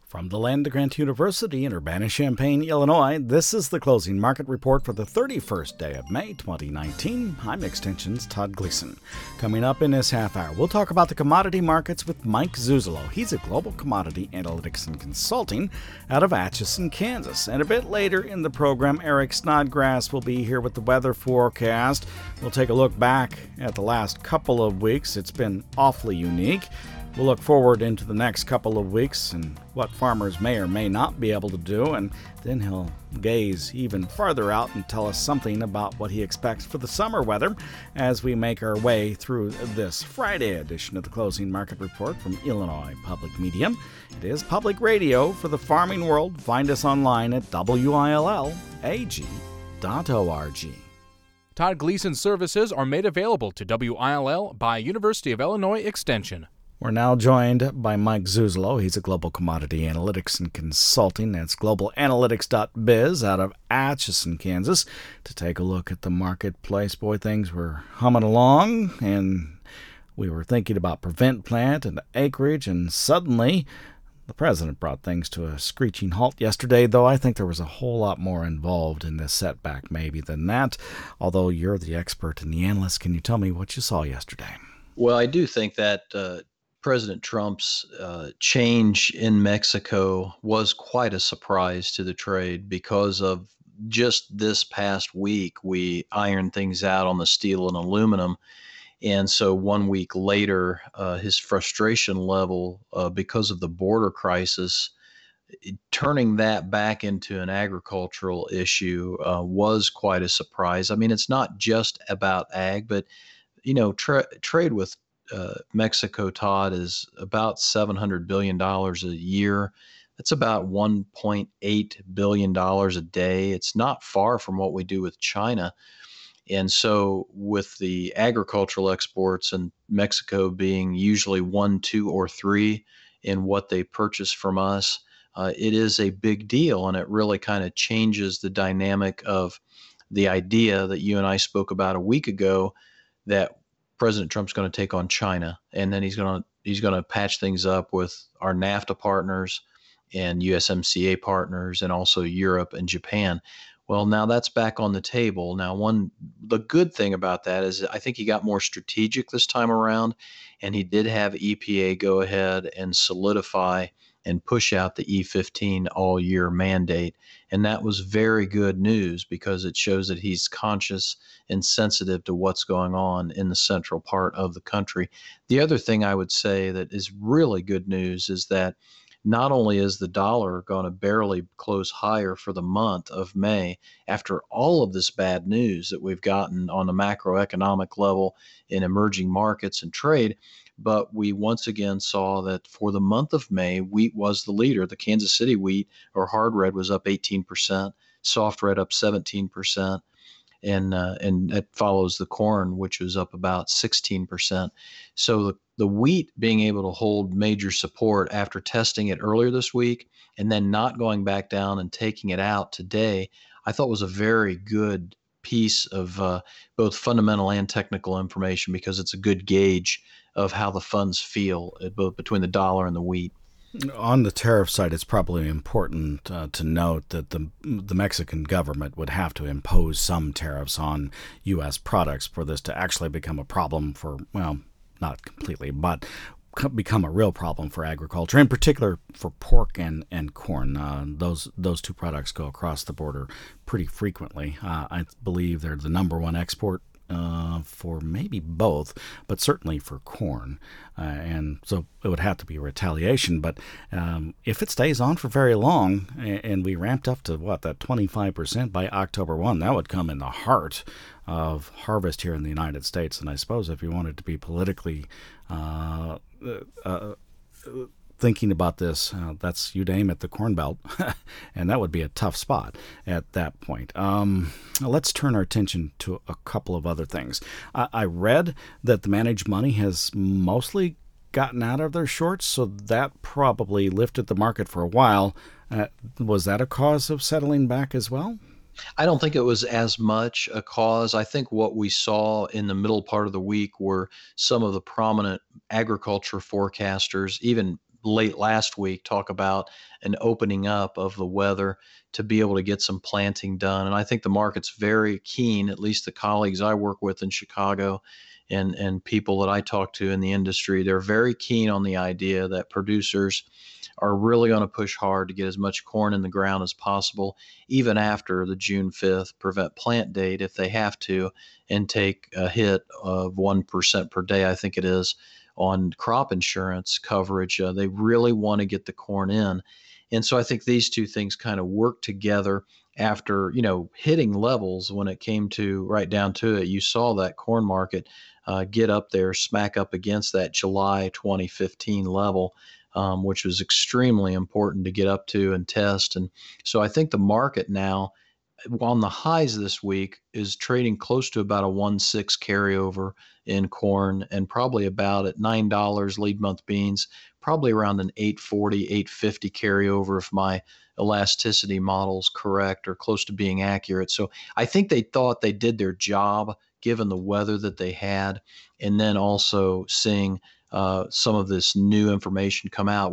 From the land of Grant University in Urbana-Champaign, Illinois, this is the closing market report for the 31st day of May 2019. I'm Extension's Todd Gleason. Coming up in this half hour, we'll talk about the commodity markets with Mike Zuzolo. He's a global commodity analytics and consulting out of Atchison, Kansas. And a bit later in the program, Eric Snodgrass will be here with the weather forecast. We'll take a look back at the last couple of weeks. It's been awfully unique. We'll look forward into the next couple of weeks and what farmers may or may not be able to do, and then he'll gaze even farther out and tell us something about what he expects for the summer weather as we make our way through this Friday edition of the Closing Market Report from Illinois Public Media. It is public radio for the farming world. Find us online at WILLAG.org. Todd Gleason services are made available to WILL by University of Illinois Extension. We're now joined by Mike Zuzolo. He's a global commodity analytics and consulting. That's globalanalytics.biz out of Atchison, Kansas, to take a look at the marketplace. Boy, things were humming along, and we were thinking about prevent plant and acreage, and suddenly the president brought things to a screeching halt yesterday, though I think there was a whole lot more involved in this setback maybe than that. Although you're the expert and the analyst, can you tell me what you saw yesterday? Well, I do think that President Trump's change in Mexico was quite a surprise to the trade because of just this past week, we ironed things out on the steel and aluminum. And so 1 week later, his frustration level because of the border crisis, turning that back into an agricultural issue was quite a surprise. I mean, it's not just about ag, but, you know, trade with Mexico, Todd, is about $700 billion a year. That's about $1.8 billion a day. It's not far from what we do with China. And so with the agricultural exports and Mexico being usually 1, 2, or 3 in what they purchase from us, it is a big deal. And it really kind of changes the dynamic of the idea that you and I spoke about a week ago, that President Trump's going to take on China, and then he's going to patch things up with our NAFTA partners and USMCA partners, and also Europe and Japan. Well, now that's back on the table. Now, the good thing about that is I think he got more strategic this time around, and he did have EPA go ahead and solidify and push out the E15 all-year mandate. And that was very good news because it shows that he's conscious and sensitive to what's going on in the central part of the country. The other thing I would say that is really good news is that not only is the dollar going to barely close higher for the month of May after all of this bad news that we've gotten on the macroeconomic level in emerging markets and trade, but we once again saw that for the month of May, wheat was the leader. The Kansas City wheat, or hard red, was up 18%, soft red up 17%, and that follows the corn, which was up about 16%. So the wheat being able to hold major support after testing it earlier this week and then not going back down and taking it out today, I thought was a very good piece of both fundamental and technical information, because it's a good gauge of how the funds feel both between the dollar and the wheat. On the tariff side, it's probably important to note that the Mexican government would have to impose some tariffs on U.S. products for this to actually become a problem for, well, not completely, but become a real problem for agriculture, in particular for pork and corn. Those two products go across the border pretty frequently. I believe they're the number one export for maybe both, but certainly for corn. And so it would have to be a retaliation. But if it stays on for very long, and we ramped up to, that 25% by October 1, that would come in the heart of harvest here in the United States. And I suppose if you wanted to be politically thinking about this, that's you'd aim at the Corn Belt, and that would be a tough spot at that point. Let's turn our attention to a couple of other things. I read that the managed money has mostly gotten out of their shorts, so that probably lifted the market for a while. Was that a cause of settling back as well? I don't think it was as much a cause. I think what we saw in the middle part of the week were some of the prominent agriculture forecasters, even late last week talk about an opening up of the weather to be able to get some planting done. And I think the market's very keen, at least the colleagues I work with in Chicago and people that I talk to in the industry, they're very keen on the idea that producers are really going to push hard to get as much corn in the ground as possible, even after the June 5th prevent plant date, if they have to, and take a hit of 1% per day, I think it is, on crop insurance coverage. They really want to get the corn in. And so I think these two things kind of work together after, hitting levels when it came to right down to it. You saw that corn market get up there, smack up against that July 2015 level, which was extremely important to get up to and test. And so I think the market now on the highs this week is trading close to about a 1.6 carryover in corn, and probably about at $9 lead month beans, probably around an 8.40, 8.50 carryover if my elasticity model is correct or close to being accurate. So I think they thought they did their job given the weather that they had, and then also seeing some of this new information come out.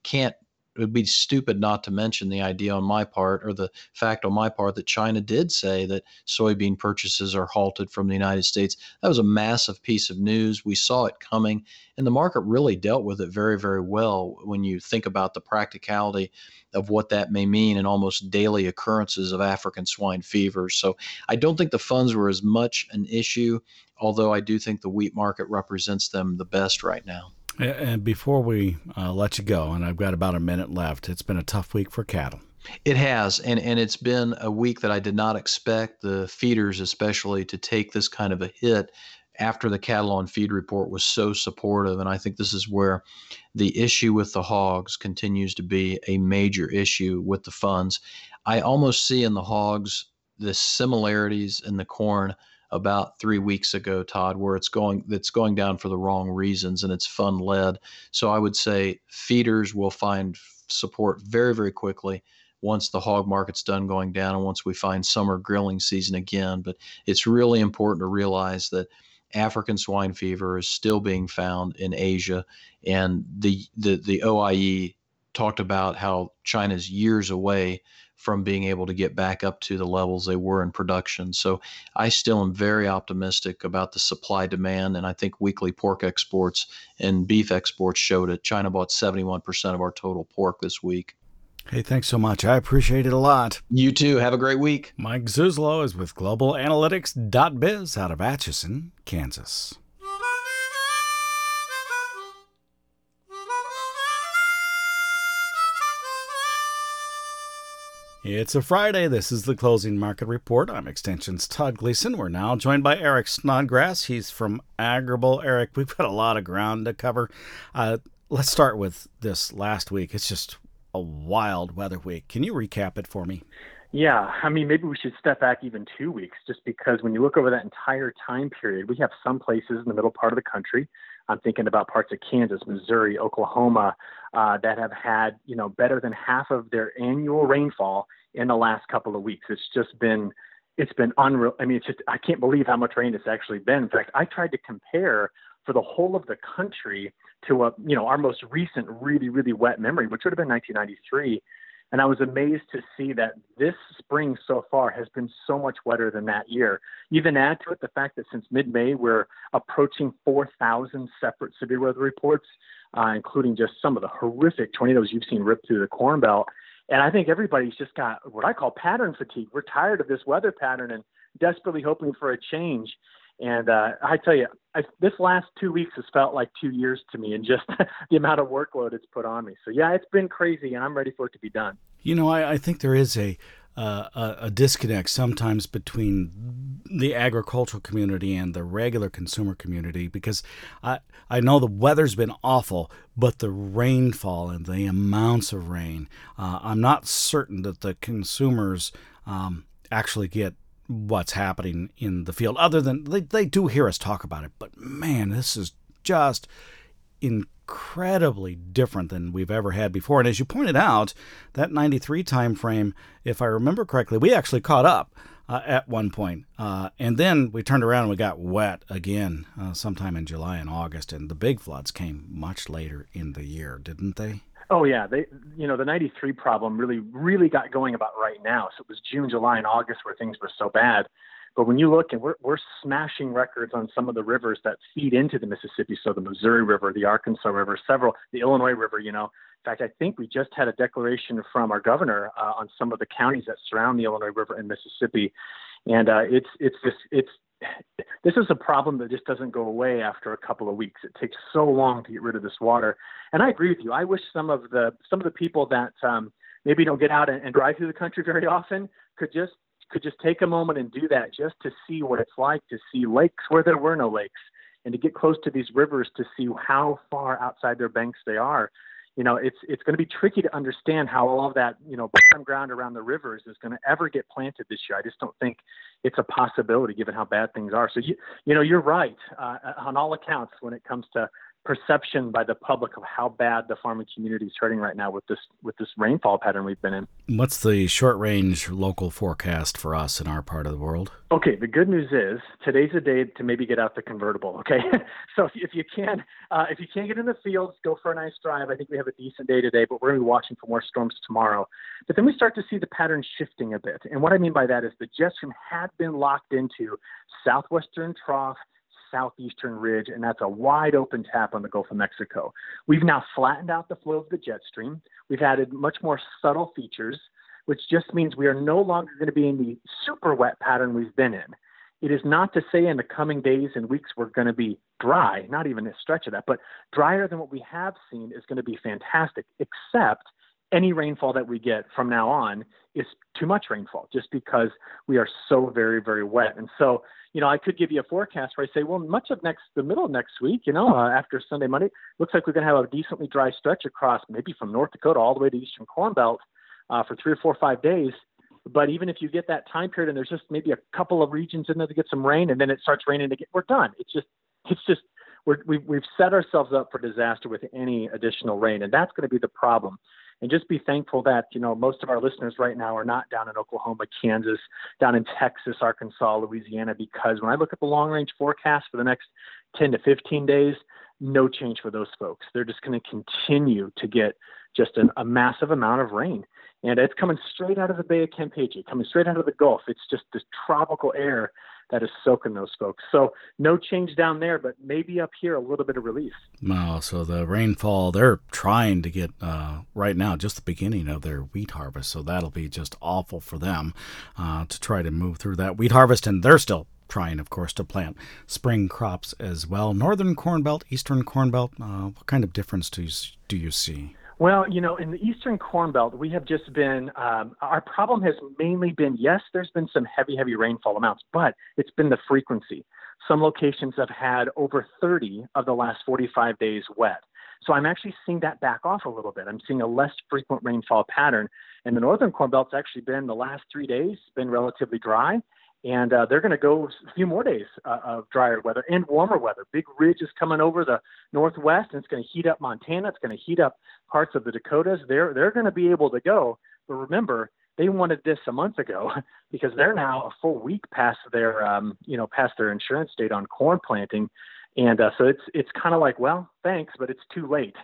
It would be stupid not to mention the idea on my part, or the fact on my part, that China did say that soybean purchases are halted from the United States. That was a massive piece of news. We saw it coming, and the market really dealt with it very, very well when you think about the practicality of what that may mean in almost daily occurrences of African swine fever. So I don't think the funds were as much an issue, although I do think the wheat market represents them the best right now. And before we let you go, and I've got about a minute left, it's been a tough week for cattle. It has, and it's been a week that I did not expect the feeders especially to take this kind of a hit after the cattle on feed report was so supportive. And I think this is where the issue with the hogs continues to be a major issue with the funds. I almost see in the hogs the similarities in the corn about 3 weeks ago, Todd, where it's going down for the wrong reasons and it's fund led. So I would say feeders will find support very, very quickly once the hog market's done going down and once we find summer grilling season again. But it's really important to realize that African swine fever is still being found in Asia, and the OIE talked about how China's years away from being able to get back up to the levels they were in production. So I still am very optimistic about the supply demand, and I think weekly pork exports and beef exports showed it. China bought 71% of our total pork this week. Hey, thanks so much. I appreciate it a lot. You too. Have a great week. Mike Zuzlo is with globalanalytics.biz out of Atchison, Kansas. It's a Friday. This is the Closing Market Report. I'm Extension's Todd Gleason. We're now joined by Eric Snodgrass. He's from Agrible. Eric, we've got a lot of ground to cover. Let's start with this last week. It's just a wild weather week. Can you recap it for me? Yeah, I mean, maybe we should step back even 2 weeks, just because when you look over that entire time period, we have some places in the middle part of the country. I'm thinking about parts of Kansas, Missouri, Oklahoma, that have had, better than half of their annual rainfall in the last couple of weeks. It's been unreal. I mean, I can't believe how much rain it's actually been. In fact, I tried to compare for the whole of the country to our most recent really, really wet memory, which would have been 1993. And I was amazed to see that this spring so far has been so much wetter than that year. Even add to it the fact that since mid-May, we're approaching 4,000 separate severe weather reports, including just some of the horrific tornadoes you've seen rip through the Corn Belt. And I think everybody's just got what I call pattern fatigue. We're tired of this weather pattern and desperately hoping for a change. And I tell you, this last 2 weeks has felt like 2 years to me, and just the amount of workload it's put on me. So, yeah, it's been crazy, and I'm ready for it to be done. I think there is a disconnect sometimes between the agricultural community and the regular consumer community, because I know the weather's been awful, but the rainfall and the amounts of rain, I'm not certain that the consumers actually get what's happening in the field, other than they do hear us talk about it. But man, this is just incredibly different than we've ever had before. And as you pointed out, that 93 time frame, if I remember correctly, we actually caught up at one point. And then we turned around and we got wet again sometime in July and August, and the big floods came much later in the year, didn't they? Oh yeah, the 93 problem really got going about right now. So it was June, July, and August where things were so bad. But when you look, and we're smashing records on some of the rivers that feed into the Mississippi. So the Missouri River, the Arkansas River, the Illinois River. In fact, I think we just had a declaration from our governor on some of the counties that surround the Illinois River in Mississippi, and this is a problem that just doesn't go away after a couple of weeks. It takes so long to get rid of this water. And I agree with you. I wish some of the people that maybe don't get out and drive through the country very often could just take a moment and do that, just to see what it's like to see lakes where there were no lakes, and to get close to these rivers to see how far outside their banks they are. It's going to be tricky to understand how all of that, bottom ground around the rivers is going to ever get planted this year. I just don't think it's a possibility given how bad things are. So, you're right on all accounts when it comes to perception by the public of how bad the farming community is hurting right now with this rainfall pattern we've been in. What's the short-range local forecast for us in our part of the world? Okay, the good news is today's a day to maybe get out the convertible. Okay, so if you can't get in the fields, go for a nice drive. I think we have a decent day today, but we're going to be watching for more storms tomorrow. But then we start to see the pattern shifting a bit, and what I mean by that is the jet stream had been locked into southwestern trough, southeastern ridge, and that's a wide open tap on the Gulf of Mexico. We've now flattened out the flow of the jet stream. We've added much more subtle features, which just means we are no longer going to be in the super wet pattern we've been in. It is not to say in the coming days and weeks we're going to be dry, not even a stretch of that, but drier than what we have seen is going to be fantastic, except any rainfall that we get from now on is too much rainfall just because we are so very, very wet. And so, I could give you a forecast where I say, well, the middle of next week, after Sunday, Monday, looks like we're going to have a decently dry stretch across maybe from North Dakota all the way to Eastern Corn Belt for 3 or 4 or 5 days. But even if you get that time period and there's just maybe a couple of regions in there to get some rain and then it starts raining again, we're done. We've set ourselves up for disaster with any additional rain, and that's going to be the problem. And just be thankful that, most of our listeners right now are not down in Oklahoma, Kansas, down in Texas, Arkansas, Louisiana, because when I look at the long range forecast for the next 10 to 15 days, no change for those folks. They're just going to continue to get just a massive amount of rain. And it's coming straight out of the Bay of Campeche, coming straight out of the Gulf. It's just this tropical air that is soaking those folks. So no change down there, but maybe up here a little bit of relief. Wow, so the rainfall, they're trying to get right now just the beginning of their wheat harvest. So that'll be just awful for them to try to move through that wheat harvest. And they're still trying, of course, to plant spring crops as well. Northern Corn Belt, Eastern Corn Belt, what kind of difference do you see? Well, in the Eastern Corn Belt, we have just been, our problem has mainly been, yes, there's been some heavy rainfall amounts, but it's been the frequency. Some locations have had over 30 of the last 45 days wet. So I'm actually seeing that back off a little bit. I'm seeing a less frequent rainfall pattern. And the Northern Corn Belt's actually been the last 3 days, been relatively dry. And they're going to go a few more days of drier weather and warmer weather. Big ridge is coming over the northwest, and it's going to heat up Montana. It's going to heat up parts of the Dakotas. They're going to be able to go. But remember, they wanted this a month ago because they're now a full week past their insurance date on corn planting. And so it's kind of like, well, thanks, but it's too late,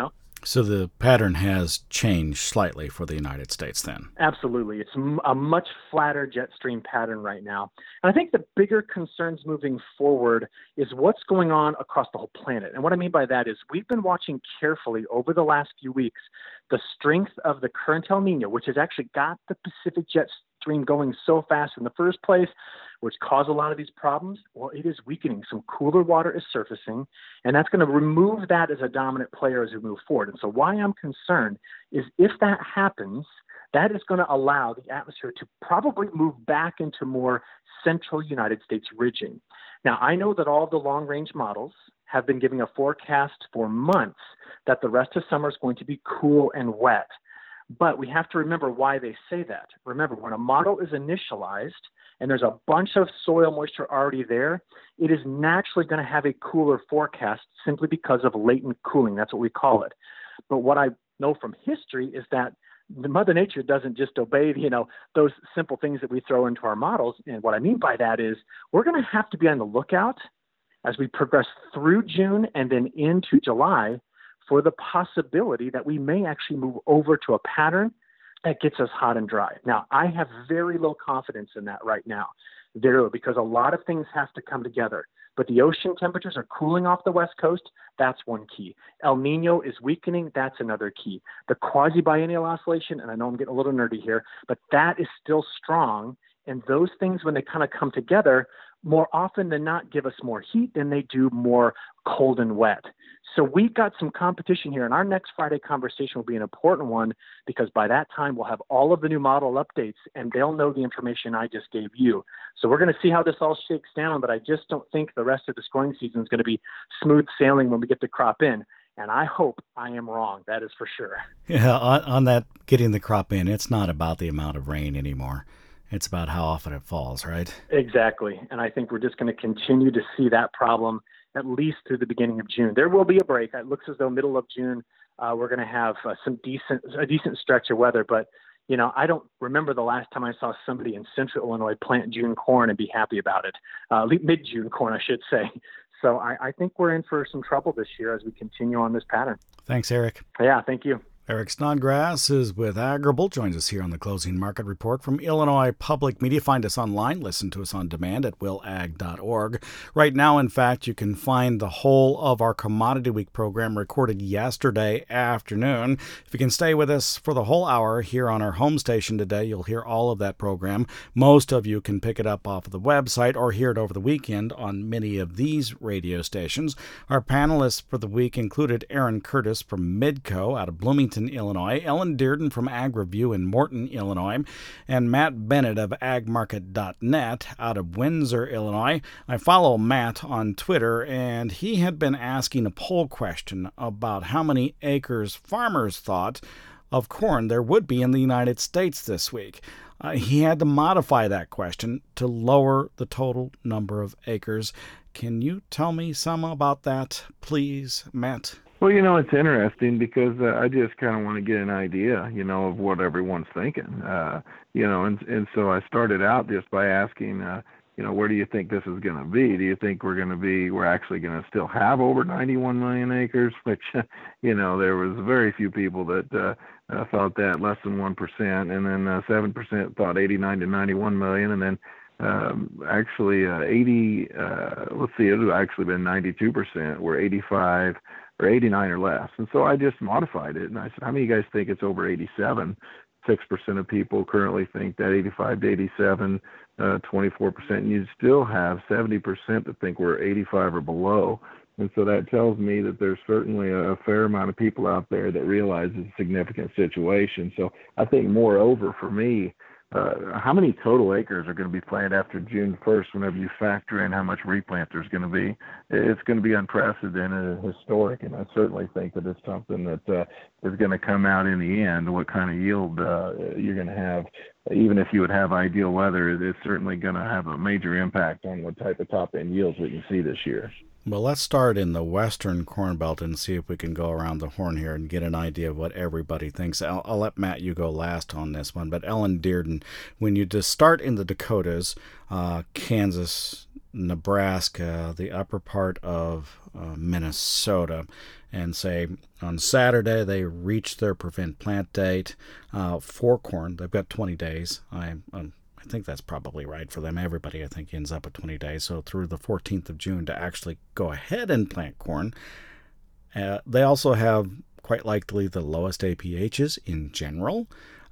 So the pattern has changed slightly for the United States then? Absolutely. It's a much flatter jet stream pattern right now. And I think the bigger concerns moving forward is what's going on across the whole planet. And what I mean by that is we've been watching carefully over the last few weeks the strength of the current El Nino, which has actually got the Pacific jet stream going so fast in the first place, which caused a lot of these problems. Well, it is weakening. Some cooler water is surfacing, and that's going to remove that as a dominant player as we move forward. And so why I'm concerned is if that happens, that is going to allow the atmosphere to probably move back into more central United States ridging. Now, I know that all of the long-range models have been giving a forecast for months that the rest of summer is going to be cool and wet. But we have to remember why they say that. Remember, when a model is initialized and there's a bunch of soil moisture already there, it is naturally going to have a cooler forecast simply because of latent cooling. That's what we call it. But what I know from history is that Mother Nature doesn't just obey, those simple things that we throw into our models. And what I mean by that is we're going to have to be on the lookout as we progress through June and then into July for the possibility that we may actually move over to a pattern that gets us hot and dry. Now, I have very low confidence in that right now, because a lot of things have to come together. But the ocean temperatures are cooling off the West Coast. That's one key. El Nino is weakening. That's another key. The quasi-biennial oscillation, and I know I'm getting a little nerdy here, but that is still strong. And those things, when they kind of come together, more often than not give us more heat than they do more cold and wet. So we've got some competition here, and our next Friday conversation will be an important one because by that time we'll have all of the new model updates and they'll know the information I just gave you. So we're going to see how this all shakes down, but I just don't think the rest of this growing season is going to be smooth sailing when we get the crop in. And I hope I am wrong. That is for sure. Yeah, on that getting the crop in, it's not about the amount of rain anymore. It's about how often it falls, right? Exactly. And I think we're just going to continue to see that problem at least through the beginning of June. There will be a break. It looks as though middle of June, we're going to have a decent stretch of weather. But, I don't remember the last time I saw somebody in central Illinois plant June corn and be happy about it. Mid-June corn, I should say. So I think we're in for some trouble this year as we continue on this pattern. Thanks, Eric. Yeah, thank you. Eric Snodgrass is with Agrible, joins us here on the Closing Market Report from Illinois Public Media. Find us online, listen to us on demand at willag.org. Right now, in fact, you can find the whole of our Commodity Week program recorded yesterday afternoon. If you can stay with us for the whole hour here on our home station today, you'll hear all of that program. Most of you can pick it up off of the website or hear it over the weekend on many of these radio stations. Our panelists for the week included Aaron Curtis from Midco out of Bloomington, Illinois, Ellen Dearden from AgReview in Morton, Illinois, and Matt Bennett of agmarket.net out of Windsor, Illinois. I follow Matt on Twitter, and he had been asking a poll question about how many acres farmers thought of corn there would be in the United States this week. He had to modify that question to lower the total number of acres. Can you tell me some about that, please, Matt? Well, it's interesting because I just kind of want to get an idea, of what everyone's thinking, and so I started out just by asking, where do you think this is going to be? Do you think we're actually going to still have over 91 million acres, which, there was very few people that thought that, less than 1%, and then 7% thought 89 to 91 million, and then actually 80, it would have actually been 92% were 85 or 89 or less. And so I just modified it. And I said, how many of you guys think it's over 87? 6% of people currently think that 85 to 87, 24%. And you still have 70% that think we're 85 or below. And so that tells me that there's certainly a fair amount of people out there that realize it's a significant situation. So I think moreover for me, how many total acres are going to be planted after June 1st whenever you factor in how much replant there's going to be? It's going to be unprecedented and historic, and I certainly think that it's something that is going to come out in the end, what kind of yield you're going to have. Even if you would have ideal weather, it's certainly going to have a major impact on what type of top-end yields we can see this year. Well, let's start in the western Corn Belt and see if we can go around the horn here and get an idea of what everybody thinks. I'll let Matt, you go last on this one. But Ellen Dearden, when you just start in the Dakotas, Kansas, Nebraska, the upper part of Minnesota, and say on Saturday they reach their prevent plant date for corn, they've got 20 days. I think that's probably right for them. Everybody, I think, ends up at 20 days. So through the 14th of June to actually go ahead and plant corn. They also have quite likely the lowest APHs in general.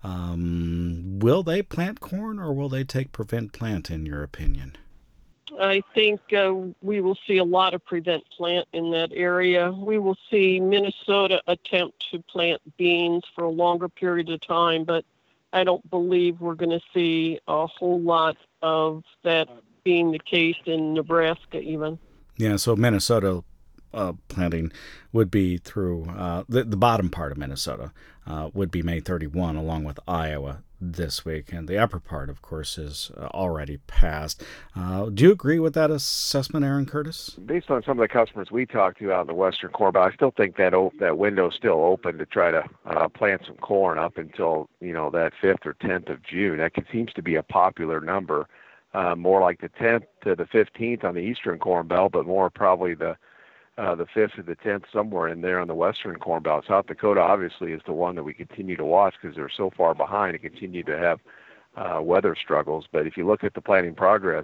Will they plant corn or will they take prevent plant, in your opinion? I think we will see a lot of prevent plant in that area. We will see Minnesota attempt to plant beans for a longer period of time, but I don't believe we're going to see a whole lot of that being the case in Nebraska even. Yeah, so Minnesota planting would be through the bottom part of Minnesota would be May 31, along with Iowa this week, and the upper part, of course, is already passed. Do you agree with that assessment, Aaron Curtis? Based on some of the customers we talked to out in the Western Corn Belt, I still think that window's still open to try to plant some corn up until that 5th or 10th of June. That seems to be a popular number, more like the 10th to the 15th on the Eastern Corn Belt, but more probably the 5th or the 10th, somewhere in there on the Western Corn Belt. South Dakota obviously is the one that we continue to watch because they're so far behind and continue to have weather struggles. But if you look at the planting progress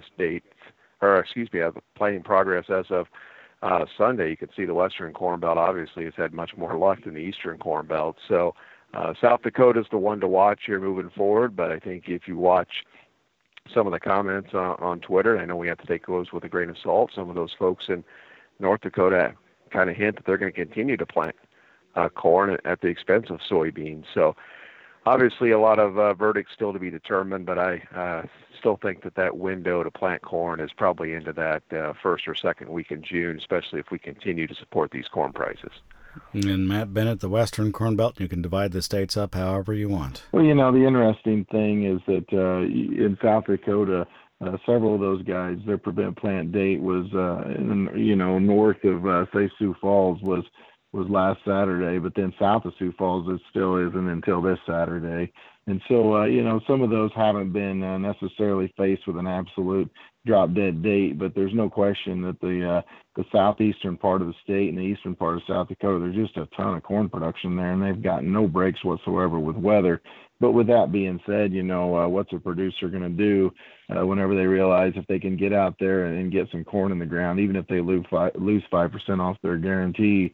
planting progress as of Sunday, you can see the Western Corn Belt obviously has had much more luck than the Eastern Corn Belt. So South Dakota is the one to watch here moving forward. But I think if you watch some of the comments on Twitter, I know we have to take those with a grain of salt. Some of those folks in North Dakota kind of hint that they're going to continue to plant corn at the expense of soybeans. So obviously a lot of verdicts still to be determined, but I still think that window to plant corn is probably into that first or second week in June, especially if we continue to support these corn prices. And Matt Bennett, the Western Corn Belt, you can divide the states up however you want. Well, the interesting thing is that in South Dakota, several of those guys, their prevent plant date was, north of, say, Sioux Falls was last Saturday, but then south of Sioux Falls, it still isn't until this Saturday. And so, some of those haven't been necessarily faced with an absolute drop-dead date, but there's no question that the southeastern part of the state and the eastern part of South Dakota, there's just a ton of corn production there, and they've gotten no breaks whatsoever with weather. But with that being said, what's a producer going to do whenever they realize if they can get out there and get some corn in the ground, even if they lose 5% off their guarantee,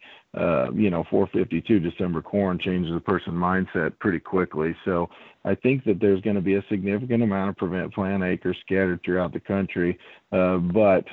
452 December corn changes a person's mindset pretty quickly. So I think that there's going to be a significant amount of prevent plant acres scattered throughout the country. But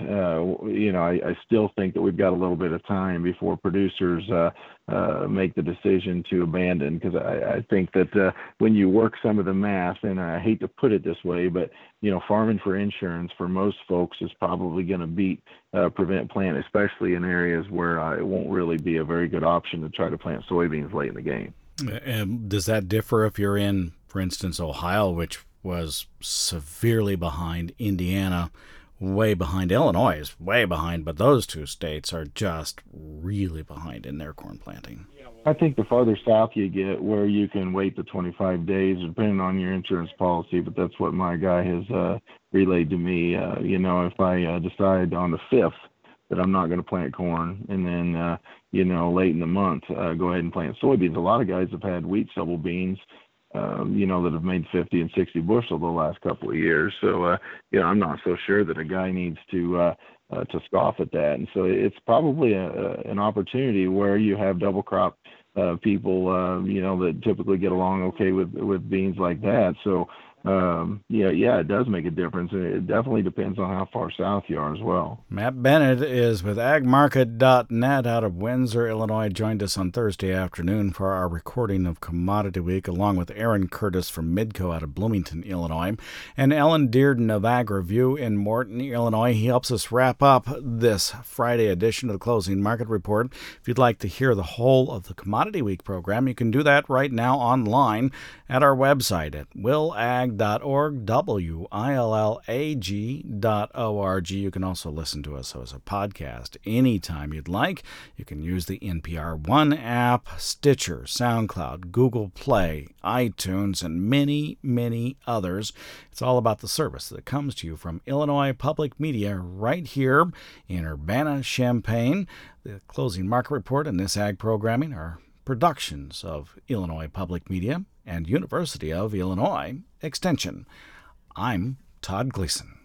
I still think that we've got a little bit of time before producers make the decision to abandon, because I think that when you work some of the math, and I hate to put it this way, but farming for insurance for most folks is probably going to beat prevent plant, especially in areas where it won't really be a very good option to try to plant soybeans late in the game. Does that differ if you're in, for instance, Ohio, which was severely behind, Indiana way behind, Illinois is way behind, but those two states are just really behind in their corn planting? I think the farther south you get, where you can wait the 25 days, depending on your insurance policy, but that's what my guy has relayed to me. If I decide on the 5th that I'm not going to plant corn, and then, late in the month, go ahead and plant soybeans. A lot of guys have had wheat stubble beans, that have made 50 and 60 bushel the last couple of years. So, I'm not so sure that a guy needs to scoff at that. And so it's probably an opportunity where you have double crop people, that typically get along okay with beans like that. So, it does make a difference. And it definitely depends on how far south you are as well. Matt Bennett is with agmarket.net out of Windsor, Illinois. Joined us on Thursday afternoon for our recording of Commodity Week, along with Aaron Curtis from Midco out of Bloomington, Illinois, and Ellen Dearden of Ag Review in Morton, Illinois. He helps us wrap up this Friday edition of the Closing Market Report. If you'd like to hear the whole of the Commodity Week program, you can do that right now online at our website at willag.org, willag.org. You can also listen to us as a podcast anytime you'd like. You can use the NPR One app, Stitcher, SoundCloud, Google Play, iTunes, and many, many others. It's all about the service that comes to you from Illinois Public Media right here in Urbana-Champaign. The Closing Market Report and this ag programming are productions of Illinois Public Media and University of Illinois Extension. I'm Todd Gleason.